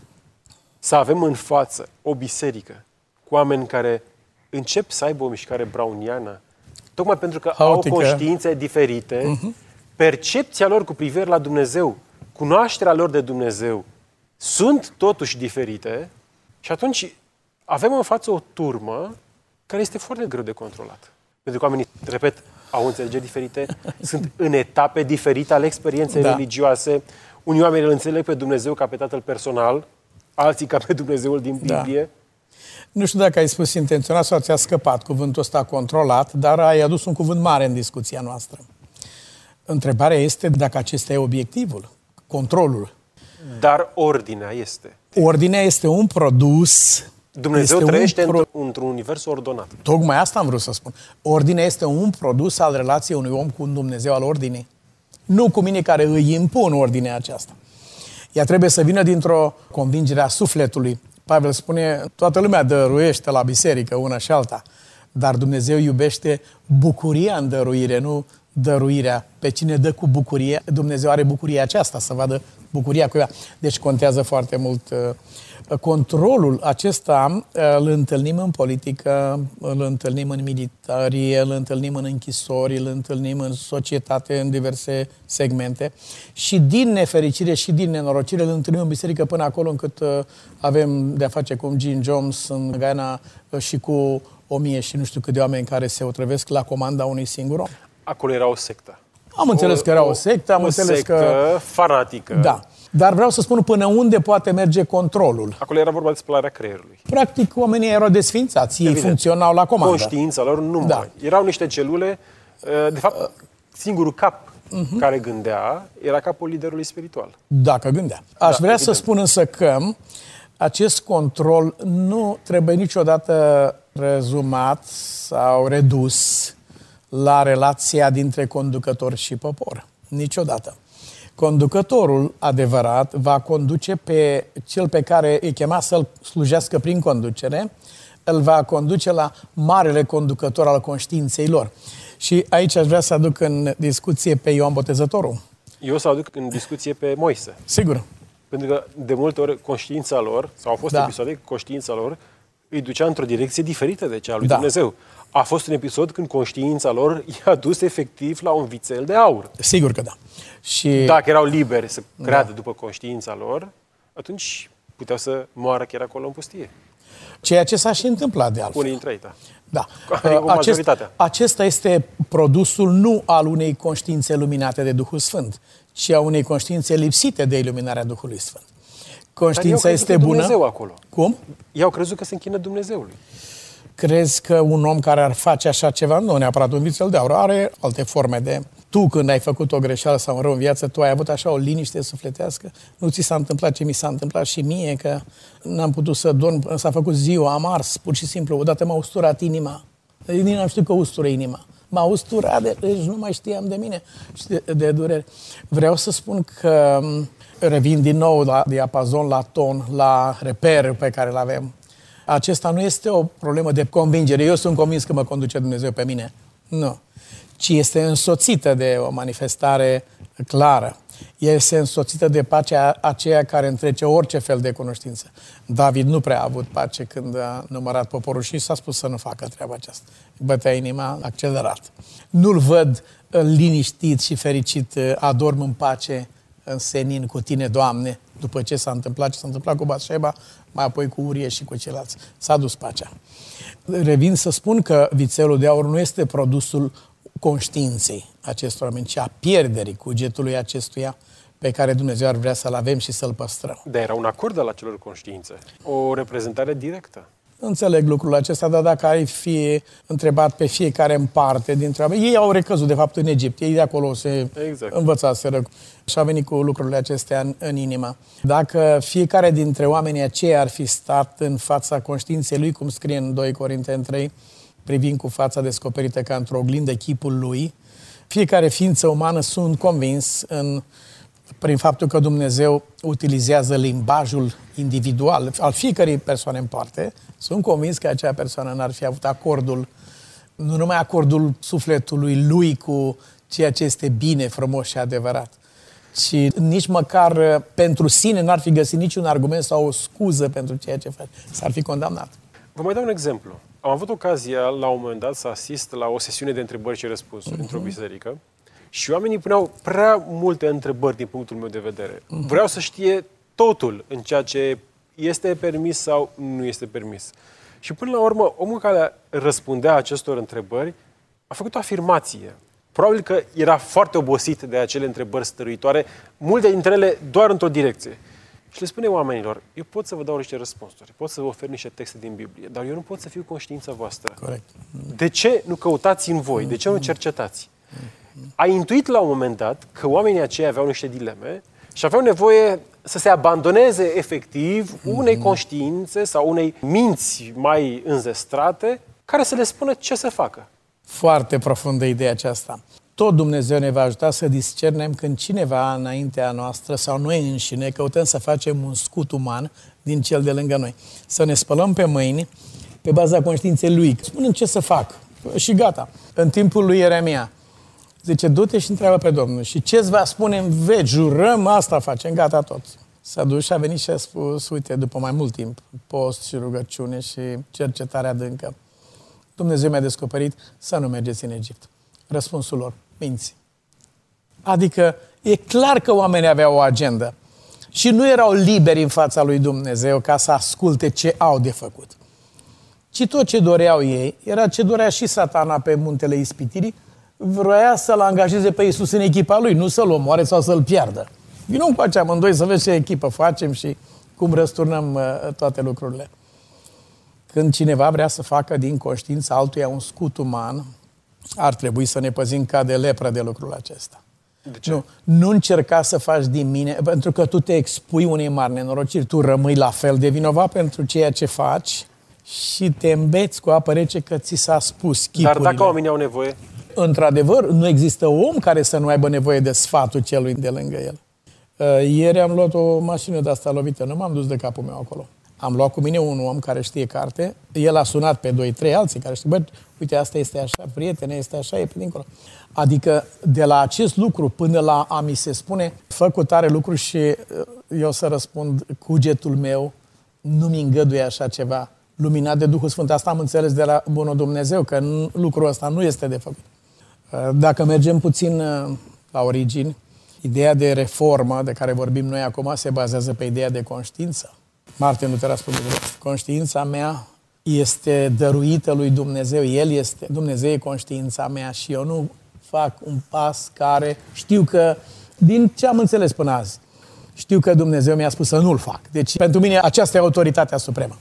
Speaker 2: să avem în față o biserică cu oameni care încep să aibă o mișcare browniană, tocmai pentru că
Speaker 3: haotică.
Speaker 2: Au conștiințe diferite, uh-huh. percepția lor cu privire la Dumnezeu, cunoașterea lor de Dumnezeu, sunt totuși diferite și atunci avem în față o turmă care este foarte greu de controlat. Pentru că oamenii, repet, au înțelegeri diferite, sunt în etape diferite ale experienței da. religioase. Unii oameni îl înțeleg pe Dumnezeu ca pe Tatăl personal, alții ca pe Dumnezeul din Biblie. Da.
Speaker 3: Nu știu dacă ai spus intenționat sau ți-a scăpat cuvântul ăsta controlat, dar ai adus un cuvânt mare în discuția noastră. Întrebarea este dacă acesta e obiectivul, controlul.
Speaker 2: Dar ordinea este.
Speaker 3: Ordinea este un produs...
Speaker 2: Dumnezeu trăiește un pro... într-un univers ordonat.
Speaker 3: Tocmai asta am vrut să spun. Ordinea este un produs al relației unui om cu un Dumnezeu al ordinii. Nu cu mine care îi impun ordinea aceasta. Ea trebuie să vină dintr-o convingere a sufletului. Pavel spune, toată lumea dăruiește la biserică una și alta, dar Dumnezeu iubește bucuria în dăruire, nu dăruirea. Pe cine dă cu bucurie, Dumnezeu are bucuria aceasta, să vadă bucuria cu ea. Deci contează foarte mult. Controlul acesta îl întâlnim în politică, îl întâlnim în militarie, îl întâlnim în închisori, îl întâlnim în societate, în diverse segmente. Și din nefericire și din nenorocire îl întâlnim în biserică până acolo încât avem de-a face cu Jim Jones în Guyana și cu o mie și nu știu cât de oameni care se otrăvesc la comanda unui singur om.
Speaker 2: Acolo era o sectă.
Speaker 3: Am înțeles că era o sectă, am
Speaker 2: o
Speaker 3: înțeles
Speaker 2: sectă
Speaker 3: că...
Speaker 2: fanatică.
Speaker 3: Da. Dar vreau să spun până unde poate merge controlul.
Speaker 2: Acolo era vorba de spălarea creierului.
Speaker 3: Practic, oamenii erau desfințați, ei
Speaker 2: Evident.
Speaker 3: funcționau la comandă.
Speaker 2: Conștiința lor nu
Speaker 3: Da.
Speaker 2: mai. Erau niște celule, de fapt, singurul cap uh-huh. care gândea era capul liderului spiritual.
Speaker 3: Dacă gândea. Aș
Speaker 2: Da,
Speaker 3: vrea
Speaker 2: evident.
Speaker 3: să spun însă că acest control nu trebuie niciodată rezumat sau redus la relația dintre conducător și popor. Niciodată. Conducătorul adevărat va conduce pe cel pe care îi chema să-l slujească prin conducere, îl va conduce la marele conducător al conștiinței lor. Și aici aș vrea să aduc în discuție pe Ioan Botezătorul.
Speaker 2: Eu o să aduc în discuție pe Moise.
Speaker 3: Sigur.
Speaker 2: Pentru că de multe ori conștiința lor, sau au fost
Speaker 3: Da.
Speaker 2: episoade, conștiința lor îi ducea într-o direcție diferită de cea a lui
Speaker 3: Da.
Speaker 2: Dumnezeu. A fost un episod când conștiința lor i-a dus efectiv la un vițel de aur.
Speaker 3: Sigur că da. Și
Speaker 2: Dacă erau liberi să creadă da. după conștiința lor, atunci puteau să moară chiar acolo în pustie.
Speaker 3: ceea ce s-a și întâmplat de altfel.
Speaker 2: Unii dintre ei, da.
Speaker 3: Da.
Speaker 2: Adică cu
Speaker 3: Acest,
Speaker 2: majoritatea.
Speaker 3: acesta este produsul nu al unei conștiințe luminate de Duhul Sfânt, ci a unei conștiințe lipsite de iluminarea Duhului Sfânt. Conștiința
Speaker 2: Dar
Speaker 3: este
Speaker 2: ei au crezut
Speaker 3: bună.
Speaker 2: Dumnezeu acolo.
Speaker 3: Cum?
Speaker 2: Ei au crezut că se închină Dumnezeului.
Speaker 3: Crezi că un om care ar face așa ceva, nu neapărat un vițel de aur, are alte forme de... Tu, când ai făcut o greșeală sau un rău în viață, tu ai avut așa o liniște sufletească? Nu ți s-a întâmplat ce mi s-a întâmplat și mie, că n-am putut să dorm, s-a făcut ziua, am ars, pur și simplu. Odată m-a usturat inima. Nici n-am știut că ustură inima. M-a usturat, de, deci nu mai știam de mine și de, de durere. Vreau să spun că revin din nou la diapazon, la ton, la reper pe care îl avem. Acesta nu este o problemă de convingere. Eu sunt convins că mă conduce Dumnezeu pe mine. Nu. Ci este însoțită de o manifestare clară. Este însoțită de pacea aceea care întrece orice fel de cunoștință. David nu prea a avut pace când a numărat poporul și s-a spus să nu facă treaba aceasta. Bătea inima accelerat. Nu-l văd liniștit și fericit, adorm în pace, în senin cu tine, Doamne, după ce s-a întâmplat, ce s-a întâmplat cu Batșeba, mai apoi cu Urie și cu ceilalți. S-a dus pacea. Revin să spun că vițelul de aur nu este produsul conștiinței acestor oameni, ci a pierderii cugetului acestuia pe care Dumnezeu ar vrea să-l avem și să-l păstrăm.
Speaker 2: Dar era un acord al acelor conștiințe, o reprezentare directă.
Speaker 3: Înțeleg lucrul acesta, dar dacă ai fi întrebat pe fiecare în parte dintre oameni, ei au recăzut de fapt în Egipt, ei de acolo se exact. învățaseră și a venit cu lucrurile acestea în, în inimă. Dacă fiecare dintre oamenii aceia ar fi stat în fața conștiinței lui, cum scrie în doi Corinteni trei, privind cu fața descoperită ca într-o oglindă chipul lui, fiecare ființă umană, sunt convins în, prin faptul că Dumnezeu utilizează limbajul individual al fiecărei persoane în parte, sunt convins că acea persoană n-ar fi avut acordul, nu numai acordul sufletului lui cu ceea ce este bine, frumos și adevărat, ci nici măcar pentru sine n-ar fi găsit niciun argument sau o scuză pentru ceea ce face. S-ar fi condamnat.
Speaker 2: Vă mai dau un exemplu. Am avut ocazia la un moment dat să asist la o sesiune de întrebări și răspunsuri uh-huh. într-o biserică și oamenii puneau prea multe întrebări din punctul meu de vedere. Uh-huh. Vreau să știe totul în ceea ce este permis sau nu este permis. Și până la urmă, omul care răspundea acestor întrebări a făcut o afirmație. Probabil că era foarte obosit de acele întrebări stăruitoare, multe dintre ele doar într-o direcție. Și le spune oamenilor, eu pot să vă dau niște răspunsuri, pot să vă ofer niște texte din Biblie, dar eu nu pot să fiu conștiința voastră.
Speaker 3: Corect.
Speaker 2: De ce nu căutați în voi? De ce nu cercetați? A intuit la un moment dat că oamenii aceia aveau niște dileme și aveau nevoie să se abandoneze efectiv unei conștiințe sau unei minți mai înzestrate care să le spună ce să facă.
Speaker 3: Foarte profundă ideea aceasta. Tot Dumnezeu ne va ajuta să discernem când cineva înaintea noastră sau noi înșine căutăm să facem un scut uman din cel de lângă noi. Să ne spălăm pe mâini pe baza conștiinței lui. Spunem ce să fac și gata. În timpul lui Ieremia zice, du-te și întreabă pe Domnul. Și ce-ți va spune în veci? Jurăm, asta facem, gata tot. S-a dus și a venit și a spus, uite, după mai mult timp, post și rugăciune și cercetare adâncă, Dumnezeu mi-a descoperit să nu mergeți în Egipt. Răspunsul lor, minți. Adică e clar că oamenii aveau o agendă și nu erau liberi în fața lui Dumnezeu ca să asculte ce au de făcut. Ci tot ce doreau ei era ce dorea și Satana pe muntele ispitirii, vroia să-l angajeze pe Iisus în echipa lui, nu să-l omoare sau să-l piardă. Vino încoace amândoi să vezi ce echipă facem și cum răsturnăm uh, toate lucrurile. Când cineva vrea să facă din conștiința altuia un scut uman, ar trebui să ne păzim ca de lepră de lucrul acesta.
Speaker 2: De ce?
Speaker 3: Nu, nu încerca să faci din mine, pentru că tu te expui unei mari nenorociri, tu rămâi la fel de vinovat pentru ceea ce faci și te îmbeți cu apă rece că ți s-a spus chipurile.
Speaker 2: Dar dacă oamenii au nevoie?
Speaker 3: Într-adevăr, nu există om care să nu aibă nevoie de sfatul celui de lângă el. Ieri am luat o mașină de asta lovită, nu m-am dus de capul meu acolo. Am luat cu mine un om care știe carte, el a sunat pe doi, trei alții care știu, bă, uite, asta este așa, prietene, este așa, e pe dincolo. Adică de la acest lucru până la a mi se spune, fă cu tare lucru și eu să răspund, cugetul meu nu-mi îngăduie așa ceva. Luminat de Duhul Sfânt, asta am înțeles de la Bunul Dumnezeu, că lucrul ăsta nu este de făcut. Dacă mergem puțin la origini, ideea de reformă de care vorbim noi acum se bazează pe ideea de conștiință. Martin Luther a spus, conștiința mea este dăruită lui Dumnezeu, El este, Dumnezeu e conștiința mea și eu nu fac un pas care știu că, din ce am înțeles până azi, știu că Dumnezeu mi-a spus să nu-l fac. Deci pentru mine aceasta e autoritatea supremă.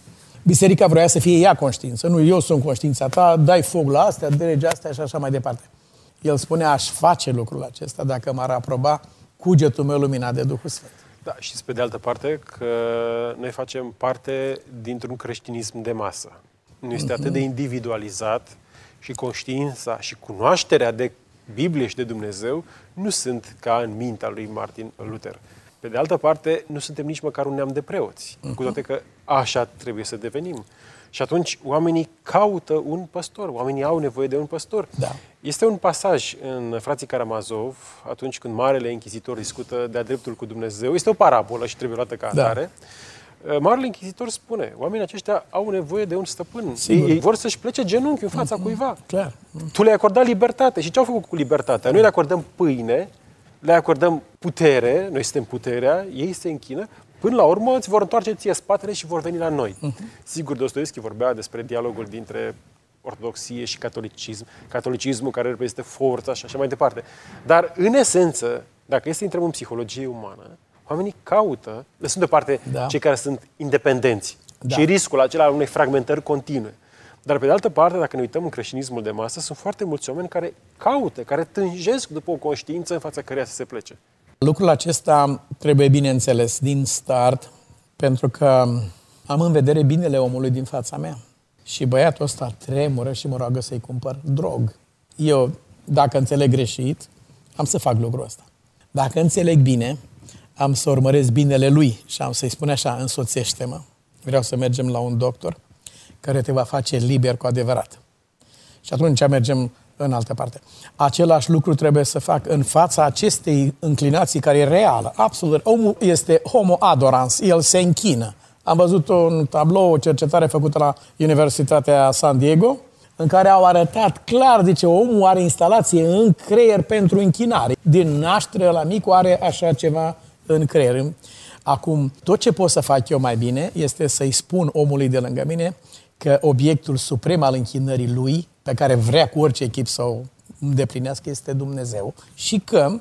Speaker 3: Biserica vrea să fie ea conștiință. Nu, eu sunt conștiința ta, dai foc la astea, dregi astea și așa mai departe. El spune, aș face lucrul acesta dacă m-ar aproba cugetul meu luminat de Duhul Sfânt.
Speaker 2: Da, și pe de altă parte că noi facem parte dintr-un creștinism de masă. Nu este atât de individualizat și conștiința și cunoașterea de Biblie și de Dumnezeu nu sunt ca în mintea lui Martin Luther. Pe de altă parte, nu suntem nici măcar un neam de preoți, uh-huh. cu toate că așa trebuie să devenim. Și atunci oamenii caută un păstor, oamenii au nevoie de un păstor.
Speaker 3: Da.
Speaker 2: Este un pasaj în Frații Karamazov, atunci când Marele Închizitor discută de-a dreptul cu Dumnezeu, este o parabolă și trebuie luată ca atare. Da. Marele Închizitor spune, oamenii aceștia au nevoie de un stăpân. Sigur. Ei vor să-și plece genunchi în fața uh-huh. cuiva.
Speaker 3: Clar.
Speaker 2: Tu le-ai acordat libertate. Și ce au făcut cu libertatea? Noi le acordăm pâine, le acordăm putere, noi suntem puterea, ei se închină, până la urmă îți vor întoarce ție spatele și vor veni la noi. Uh-huh. Sigur, Dostoevski vorbea despre dialogul dintre ortodoxie și catolicism, catolicismul care reprezintă forța și așa mai departe. Dar, în esență, dacă este să intrăm în psihologie umană, oamenii caută, lăsând deoparte da. cei care sunt independenți da. și riscul acela al unei fragmentări continue. Dar, pe de altă parte, dacă ne uităm în creștinismul de masă, sunt foarte mulți oameni care caută, care tânjesc după o conștiință în fața căreia să se plece.
Speaker 3: Lucrul acesta trebuie bine înțeles din start, pentru că am în vedere binele omului din fața mea. Și băiatul ăsta tremură și mă roagă să-i cumpăr drog. Eu, dacă înțeleg greșit, am să fac lucrul ăsta. Dacă înțeleg bine, am să urmăresc binele lui și am să-i spun așa, însoțește-mă. Vreau să mergem la un doctor care te va face liber cu adevărat. Și atunci mergem în altă parte. Același lucru trebuie să fac în fața acestei înclinații care e reală. Absolut. Omul este homo adorans. El se închină. Am văzut un tablou, o cercetare făcută la Universitatea San Diego, în care au arătat clar, zice, omul are instalație în creier pentru închinare. Din naștere la micul are așa ceva în creier. Acum, tot ce pot să fac eu mai bine este să-i spun omului de lângă mine că obiectul suprem al închinării lui, pe care vrea cu orice echip să o îndeplinească, este Dumnezeu și că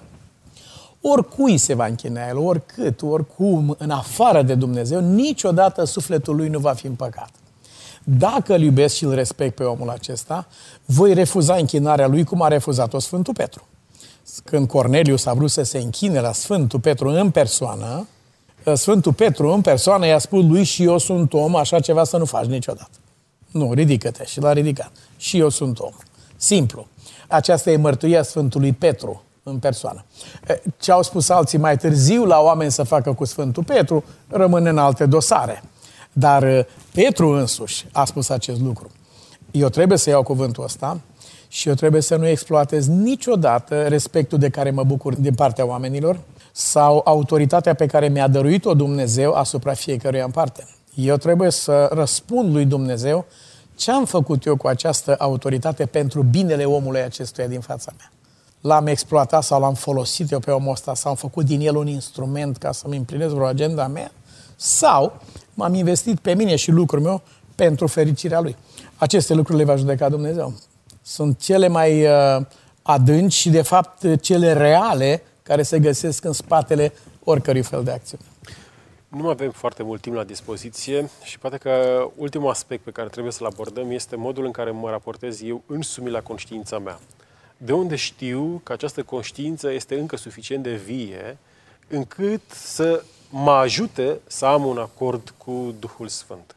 Speaker 3: oricui se va închina el, oricât, oricum, în afară de Dumnezeu, niciodată sufletul lui nu va fi împăcat. Dacă îl iubesc și îl respect pe omul acesta, voi refuza închinarea lui cum a refuzat-o Sfântul Petru. Când Corneliu s-a vrut să se închine la Sfântul Petru în persoană, Sfântul Petru în persoană i-a spus lui, și eu sunt om, așa ceva să nu faci niciodată. Nu, ridică-te. Și l-a ridicat. Și eu sunt om. Simplu. Aceasta e mărturia Sfântului Petru în persoană. Ce au spus alții mai târziu la oameni să facă cu Sfântul Petru, rămâne în alte dosare. Dar Petru însuși a spus acest lucru. Eu trebuie să iau cuvântul ăsta și eu trebuie să nu exploatez niciodată respectul de care mă bucur din partea oamenilor sau autoritatea pe care mi-a dăruit-o Dumnezeu asupra fiecăruia în parte. Eu trebuie să răspund lui Dumnezeu ce am făcut eu cu această autoritate pentru binele omului acestuia din fața mea. L-am exploatat sau l-am folosit eu pe omul ăsta sau am făcut din el un instrument ca să-mi împlinesc vreo agenda mea sau m-am investit pe mine și lucrul meu pentru fericirea lui. Aceste lucruri le va judeca Dumnezeu. Sunt cele mai uh, adânci și de fapt cele reale care se găsesc în spatele oricărui fel de acțiune.
Speaker 2: Nu avem foarte mult timp la dispoziție și poate că ultimul aspect pe care trebuie să-l abordăm este modul în care mă raportez eu însumi la conștiința mea. De unde știu că această conștiință este încă suficient de vie încât să mă ajute să am un acord cu Duhul Sfânt.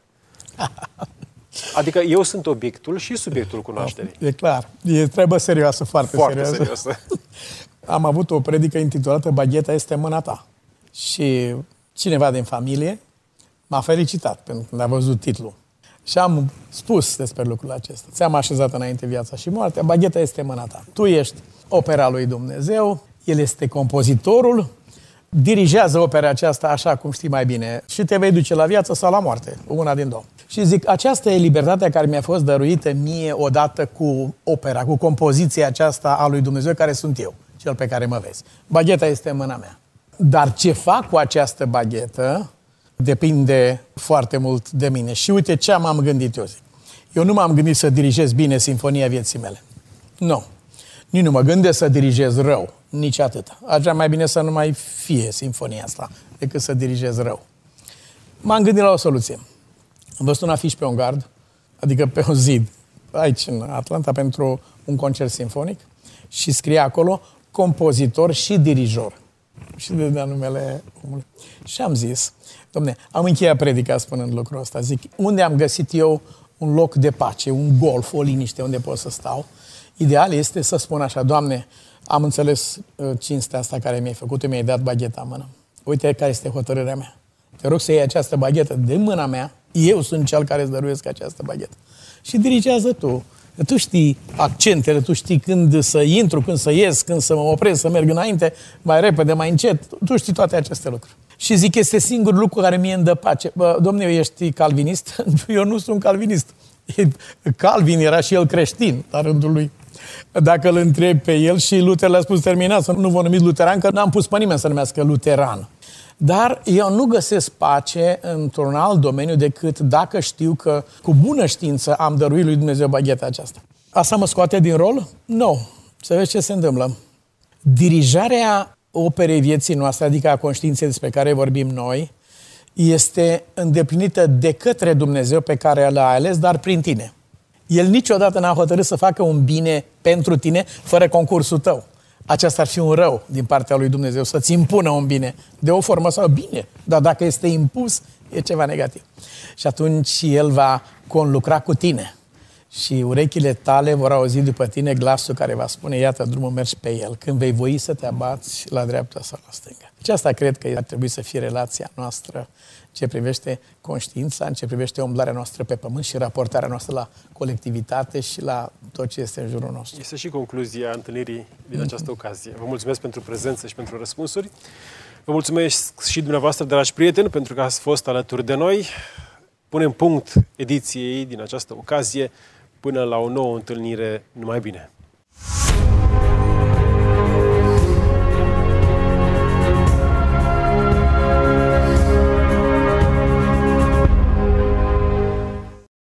Speaker 2: Adică eu sunt obiectul și subiectul cunoașterii.
Speaker 3: E clar. E treabă serioasă, foarte,
Speaker 2: foarte
Speaker 3: serioasă.
Speaker 2: serioasă.
Speaker 3: Am avut o predică intitulată Bagheta este mâna ta. Și cineva din familie m-a felicitat pentru că a văzut titlul. Și am spus despre lucrul acesta. Ți-am așezat înainte viața și moartea, bagheta este mâna ta. Tu ești opera lui Dumnezeu, El este compozitorul, dirigează opera aceasta așa cum știi mai bine și te vei duce la viață sau la moarte, una din două. Și zic, aceasta e libertatea care mi-a fost dăruită mie odată cu opera, cu compoziția aceasta a lui Dumnezeu care sunt eu, cel pe care mă vezi. Bagheta este în mâna mea. Dar ce fac cu această baghetă depinde foarte mult de mine. Și uite ce m-am gândit eu, zic. Eu nu m-am gândit să dirigez bine sinfonia vieții mele. Nu. Nici nu mă gândesc să dirigez rău. Nici atât. Aș vrea mai bine să nu mai fie sinfonia asta decât să dirigez rău. M-am gândit la o soluție. Am văzut un afiș pe un gard, adică pe un zid, aici în Atlanta, pentru un concert simfonic și scria acolo compozitor și dirijor. Și dădea numele omului. Și am zis, domne, am încheiat predica spunând lucrul ăsta. Zic, unde am găsit eu un loc de pace, un golf, o liniște unde pot să stau? Ideal este să spun așa, Doamne, am înțeles uh, cinstea asta care mi-ai făcut, mi-ai dat bagheta în mână. Uite care este hotărârea mea. Te rog să iei această baghetă de mâna mea, eu sunt cel care îți dăruiesc această baghetă. Și dirigează tu. Tu știi accentele, tu știi când să intru, când să ies, când să mă opresc, să merg înainte, mai repede, mai încet. Tu știi toate aceste lucruri. Și zic, este singurul lucru care mie îmi dă pace. Bă, domne, ești calvinist? Eu nu sunt calvinist. Calvin era și el creștin, la rândul lui. Dacă îl întreb pe el, și Luther le-a spus terminat, să nu vă numiți luteran, că n-am pus pe nimeni să numească luteran. Dar eu nu găsesc pace într-un alt domeniu decât dacă știu că cu bună știință am dăruit lui Dumnezeu bagheta aceasta. Asta mă scoate din rol? Nu. Să vezi ce se întâmplă. Dirijarea operei vieții noastre, adică a conștiinței despre care vorbim noi, este îndeplinită de către Dumnezeu pe care l-a ales, dar prin tine. El niciodată n-a hotărât să facă un bine pentru tine fără concursul tău. Aceasta ar fi un rău din partea lui Dumnezeu, să-ți impună un bine, de o formă sau bine, dar dacă este impus, e ceva negativ. Și atunci El va conlucra cu tine și urechile tale vor auzi după tine glasul care va spune, iată, drumul mergi pe el, când vei voi să te abați la dreapta sau la stânga. Deci asta cred că ar trebui să fie relația noastră ce privește conștiința, în ce privește umblarea noastră pe pământ și raportarea noastră la colectivitate și la tot ce este în jurul nostru.
Speaker 2: Este și concluzia întâlnirii din această ocazie. Vă mulțumesc pentru prezență și pentru răspunsuri. Vă mulțumesc și dumneavoastră, dragi prieteni, pentru că ați fost alături de noi. Punem punct ediției din această ocazie. Până la o nouă întâlnire, numai bine!